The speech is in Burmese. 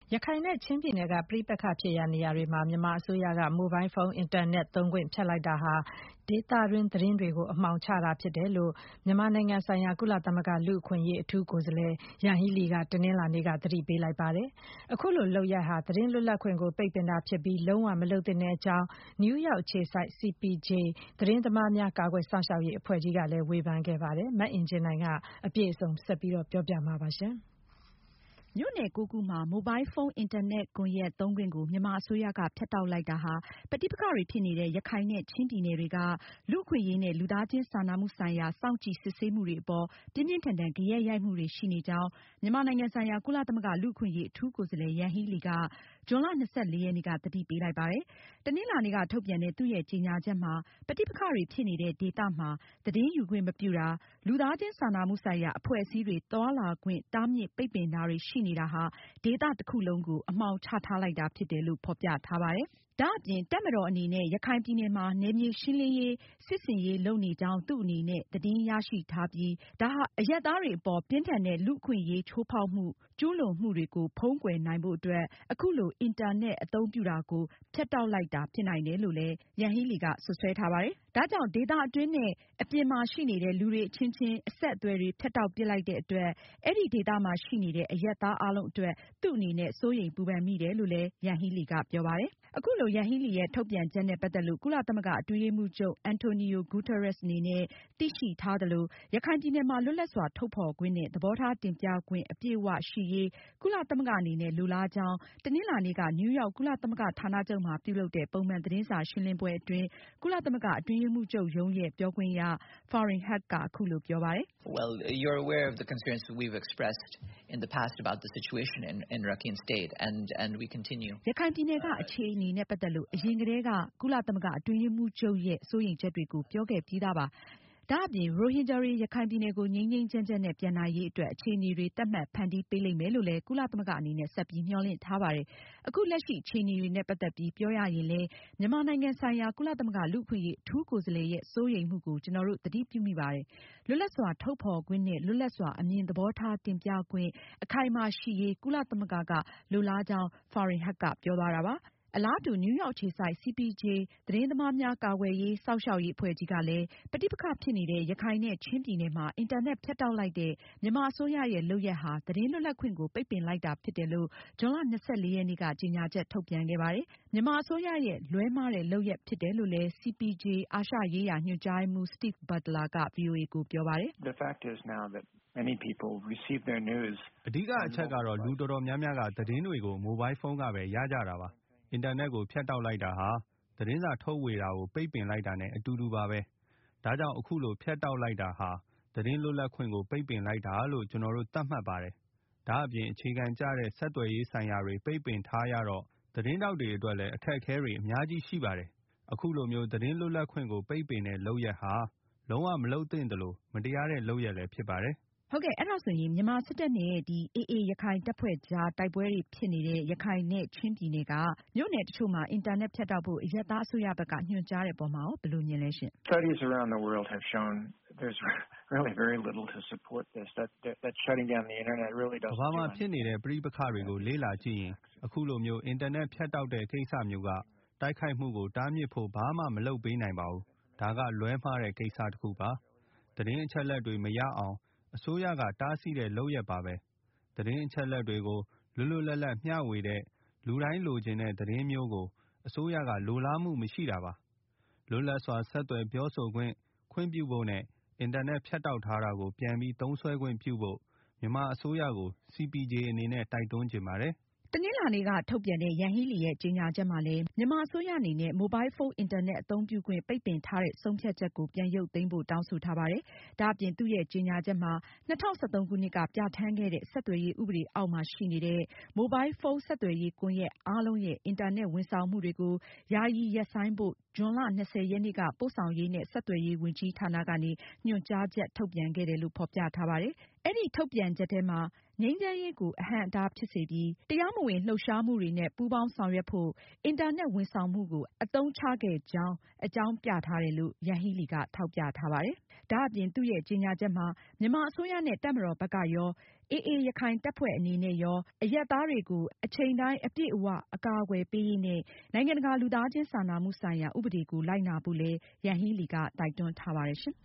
ရခိုင်နဲ့ချင်းပြည်နယ်ကပဋိပက္ခဖြစ်ရာနေရာတွေမှာမြန်မာအစိုးရကမိုဘိုင်းဖုန်းအင်တာနက်သုံးခွင့်ဖြတ်လိုက်တာဟာဒေသတွင်းသတင်းတွေကိုအမှောင်ချတာဖြစ်တယ်လို့မြန်မာနိုင်ငံဆိုင်ရာကုလသမဂ္ဂလူ့အခွင့်အရေးအထူးကိုယ်စားလှယ်ယန်ဟီးလီကတနင်္လာနေ့ကသတိပေးလိုက်ပါတယ်။အခုလိုလုပ်ရပ်ဟာသတင်းလွတ်လပ်ခွင့်ကိုပိတ်ပင်တာဖြစ်ပြီးလုံးဝမလုပ်သင့်တဲ့အကြောင်းနယူးယောက်အခြေစိုက် CPJ သတင်းသမားများကာကွယ်စောင့်ရှောက်ရေးအဖွဲ့ကြီးကလည်းဝေဖန်ခဲ့ပါတယ်။မအင်ကြင်းနိုင်ကအပြည့်အစုံဆက်ပြီးပြောပြမှာပါရှင်။မြို့နယ် 9 ခုမှာ မိုဘိုင်းဖုန်းအင်တာနက်ကွန်ရက်သုံးခွင့်ကိုမြန်မာအစိုးရကဖြတ်တောက်လိုက်တာဟာပဋိပက္ခတွေဖြစ်နေတဲ့ရခိုင်နဲ့ချင်းပြည်နယ်တွေကလူ့အခွင့်အရေးနဲ့လူသားချင်းစာနာမှုဆိုင်ရာစောင့်ကြည့်စစ်ဆေးမှုတွေအပေါ်ပြင်းပြင်းထန်ထန်ဂယက်ရိုက်မှုတွေရှိနေကြောင်းမြန်မာနိုင်ငံဆိုင်ရာကုလသမဂ္ဂလူ့အခွင့်အရေးအထူးကိုယ်စားလှယ်ယန်ဟီးလီကဇွန်လ 24 ရက်နေ့ကသတိပေးလိုက်ပါတယ်။ တနင်္လာနေ့ကထုတ်ပြန်တဲ့သူ့ရဲ့ကြေညာချက်မှာပဋိပက္ခတွေဖြစ်နေတဲ့ဒေသမှာသတင်းယူခွင့်မပြုတာ၊ လူသားချင်းစာနာမှုဆိုင်ရာအဖွဲ့အစည်းတွေသွားလာခွင့်တားမြစ်ပိတ်ပင်တာတွေရှိနေတာဟာဒေသတခုလုံးကိုအမှောင်ချထားလိုက်တာဖြစ်တယ်လို့ဖေါ်ပြထားပါတယ်။ ဒါအပြင်တပ်မတော်အနေနဲ့ရခိုင်ပြည်နယ်မှာနယ်မြေရှင်းလင်းရေးစစ်ဆင်ရေးလုပ်နေကြောင်းသူ့အနေနဲ့သတင်းရရှိထားပြီး ဒါဟာအရပ်သားတွေအပေါ်ပြင်းထန်တဲ့လူ့အခွင့်အရေးချိုးဖောက်မှုကျူးလွန်မှုတွေကိုဖုံးကွယ်နိုင်ဖို့အတွက်အခုလိုအင်တာနက်အသုံးပြုတာကိုဖြတ်တောက်လိုက်တာဖြစ်နိုင်တယ်လို့လည်းယန်ဟီးလီကစွပ်စွဲထားပါတယ်။ ဒါကြောင့်ဒေသအတွင်းနဲ့အပြင်မှာရှိနေတဲ့လူတွေအချင်းချင်းအဆက်အသွယ်တွေဖြတ်တောက်ပစ်လိုက်တဲ့အတွက်အဲဒီဒေသမှာရှိနေတဲ့အရပ်သားအားလုံးအတွက်သူ့အနေနဲ့စိုးရိမ်ပူပန်မိတယ်လို့လည်းယန်ဟီးလီကပြောပါတယ်။ အခုလိုယန်ဟီးလီရဲ့ထုတ်ပြန်ချက်နဲ့ပတ်သက်လို့ကုလသမဂ္ဂအတွင်းရေးမှူးချုပ်အန်တိုနီယိုဂူးတားရက်စ်အနေနဲ့သိရှိထားသလိုရခိုင်ပြည်နယ်မှာလွတ်လပ်စွာထုတ်ဖေါ်ခွင့်နဲ့သဘောထားတင်ပြခွင့်အပြည့်အဝရှိရေးကုလသမဂ္ဂအနေနဲ့လိုလားကြောင်းတနင်္လာနေ့ကနယူးယောက်ကုလသမဂ္ဂဌာနချုပ်မှာပြုလုပ်တဲ့ပုံမှန်သတင်းစာရှင်းလင်းပွဲအတွင်းကုလသမဂ္ဂအတွင်းရေးမှူးချုပ်ရုံးရဲ့ပြောခွင့်ရ Farhan Haq ကအခုလိုပြောပါတယ်။ You're aware of the concerns that we've expressed in the past about the situation in Rakhine State and we continue. ရခိုင်ပြည်နယ်ကအခြေအနေနဲ့ပတ်သက်လို့အရင်ကတည်းကကုလသမဂ္ဂအတွင်းရေးမှူးချုပ်ရဲ့စိုးရိမ်ချက်တွေကိုပြောခဲ့ပြီးသားပါ။ ဒါအပြင်ရိုဟင်ဂျာတွေရခိုင်ပြည်နယ်ကိုငြိမ်းငြိမ်းချမ်းချမ်းနဲ့ပြန်နိုင်ရေးအတွက်အခြေအနေတွေသတ်မှတ်ဖန်တီးပေးလိမ့်မယ်လို့လည်းကုလသမဂ္ဂအနေနဲ့ဆက်ပြီးမျှော်လင့်ထားပါတယ်။ အခုလက်ရှိအခြေအနေတွေနဲ့ပတ်သက်ပြီးပြောရရင်လည်းမြန်မာနိုင်ငံဆိုင်ရာကုလသမဂ္ဂလူ့အခွင့်အရေးအထူးကိုယ်စားလှယ်ရဲ့စိုးရိမ်မှုကိုကျနော်တို့သတိပြုမိပါတယ်။ လွတ်လပ်စွာထုတ်ဖေါ်ခွင့်နဲ့လွတ်လပ်စွာအမြင်သဘောထားတင်ပြခွင့်အခိုင်အမာရှိရေးကုလသမဂ္ဂကလိုလားကြောင်း Farhan Haq ကပြောသွားတာပါ။ အလားတူနယူးယောက်အခြေစိုက် CPJ သတင်းသမားများကာကွယ်စောင့်ရှောက်ရေးအဖွဲ့ကြီးကလည်းပဋိပက္ခဖြစ်နေတဲ့ရခိုင်နဲ့ချင်းပြည်နယ်မှာအင်တာနက်ဖြတ်တောက်လိုက်တဲ့မြန်မာအစိုးရရဲ့လုပ်ရပ်ဟာသတင်းလွတ်လပ်ခွင့်ကိုပိတ်ပင်လိုက်တာဖြစ်တယ်လို့ဇွန်လ 24 ရက်နေ့ကကြေညာချက်ထုတ်ပြန်ခဲ့ပါတယ်။ မြန်မာအစိုးရရဲ့လွဲမှားတဲ့လုပ်ရပ်ဖြစ်တယ်လို့လည်း CPJ အာရှရေးရာညွှန်ကြားရေးမှူး Steve Butler က VOA ကိုပြောပါတယ်။ “အဓိကအချက်ကတော့လူတော်တော်များများကသတင်းတွေကိုမိုဘိုင်းဖုန်းကပဲရကြတာပါ။ အင်တာနက်ကိုဖြတ်တောက်လိုက်တာဟာသတင်းစာထုတ်ဝေတာကိုပိတ်ပင်လိုက်တာနဲ့အတူတူပါပဲ။ ဒါကြောင့်အခုလိုဖြတ်တောက်လိုက်တာဟာသတင်းလွတ်လပ်ခွင့်ကိုပိတ်ပင်လိုက်တာလို့ကျနော်တို့သတ်မှတ်ပါတယ်။ ဒါအပြင်အခြေခံကျတဲ့ဆက်သွယ်ရေးဆိုင်ရာတွေပိတ်ပင်ထားရတော့သတင်းထောက်တွေအတွက်လည်းအခက်အခဲတွေအများကြီးရှိပါတယ်။ အခုလိုမျိုးသတင်းလွတ်လပ်ခွင့်ကိုပိတ်ပင်တဲ့လုပ်ရပ်ဟာလုံးဝမလုပ်သင့်သလိုမတရားတဲ့လုပ်ရပ်လည်းဖြစ်ပါတယ်။” ဟုတ်ကဲ့ အဲဒါဆိုရင်မြန်မာစစ်တပ်နဲ့ AA ရခိုင်တပ်ဖွဲ့ကြားတိုက်ပွဲတွေဖြစ်နေတဲ့ရခိုင်နဲ့ချင်းပြည်နယ်ကမြို့နယ်တချို့မှာအင်တာနက်ဖြတ်တောက်ဖို့အရပ်သားအစိုးရဘက်ကညွှန်ကြားတဲ့အပေါ်မှာရောဘယ်လိုမြင်လဲရှင့်။ “ကမ္ဘာမှာဖြစ်နေတဲ့ပဋိပက္ခတွေကိုလေ့လာကြည့်ရင်အခုလိုမျိုးအင်တာနက်ဖြတ်တောက်တဲ့ကိစ္စမျိုးကတိုက်ခိုက်မှုကိုတားမြစ်ဖို့ဘာမှမလုပ်ပေးနိုင်ပါဘူး။ ဒါကလွဲမှားတဲ့ကိစ္စတခုပါ။ သတင်းအချက်အလက်တွေမရအောင်အစိုးရကတားဆီးတဲ့လုပ်ရပ်ပါပဲ။ သတင်းအချက်အလက်တွေကိုလွတ်လွတ်လပ်လပ်မျှဝေတဲ့လူတိုင်းလိုချင်တဲ့သတင်းမျိုးကိုအစိုးရကလိုလားမှုမရှိတာပါ။ လွတ်လပ်စွာဆက်သွယ်ပြောဆိုခွင့်ပြုဖို့နဲ့အင်တာနက်ဖြတ်တောက်ထားတာကိုပြန်ပြီးသုံးစွဲခွင့်ပြုဖို့မြန်မာအစိုးရကို CPJ အနေနဲ့တိုက်တွန်းချင်ပါတယ်။” တနင်္လာနေ့ကထုတ်ပြန်တဲ့ယန်ဟီးလီရဲ့ကြေညာချက်မှာလည်းမြန်မာအစိုးရအနေနဲ့မိုဘိုင်းဖုန်းအင်တာနက်အသုံးပြုခွင့်ပိတ်ပင်ထားတဲ့ဆုံးဖြတ်ချက်ကိုပြန်ရုပ်သိမ်းဖို့တောင်းဆိုထားပါတယ်။ ဒါအပြင်သူရဲ့ကြေညာချက်မှာ 2013 ခုနှစ်ကပြဌာန်းခဲ့တဲ့ဆက်သွယ်ရေးဥပဒေအောက်မှာရှိနေတဲ့မိုဘိုင်းဖုန်းဆက်သွယ်ရေးကွန်ရက်အားလုံးရဲ့အင်တာနက်ဝန်ဆောင်မှုတွေကို ယာယီရပ်ဆိုင်းဖို့ဇွန်လ 20 ရက်နေ့ကပို့ဆောင်ရေးနဲ့ဆက်သွယ်ရေးဝန်ကြီးဌာနကနေညွှန်ကြားချက်ထုတ်ပြန်ခဲ့တယ်လို့ဖေါ်ပြထားပါတယ်။အဲဒီထုတ်ပြန်ချက်ထဲမှာ ငြိမ်းချမ်းရေးကိုအဟန့်အတားဖြစ်စေပြီး တရားမဝင်လှုပ်ရှားမှုတွေနဲ့ပူးပေါင်းဆောင်ရွက်ဖို့ အင်တာနက်ဝန်ဆောင်မှုကိုအသုံးချခဲ့ကြောင်း အကြောင်းပြထားတယ်လို့ ယန်ဟီးလီက ထောက်ပြထားပါတယ်။ ဒါ့အပြင် သူ့ရဲ့ကြေညာချက်မှာ မြန်မာအစိုးရနဲ့ တပ်မတော်ဘက်ကရော၊ AA ရခိုင်တပ်ဖွဲ့အနေနဲ့ရော အရပ်သားတွေကို အချိန်တိုင်း အပြည့်အဝအကာအကွယ်ပေးရေးနဲ့ နိုင်ငံတကာလူသားချင်းစာနာမှုဆိုင်ရာဥပဒေကိုလိုက်နာဖို့လည်း ယန်ဟီးလီက တိုက်တွန်းထားပါတယ်ရှင်။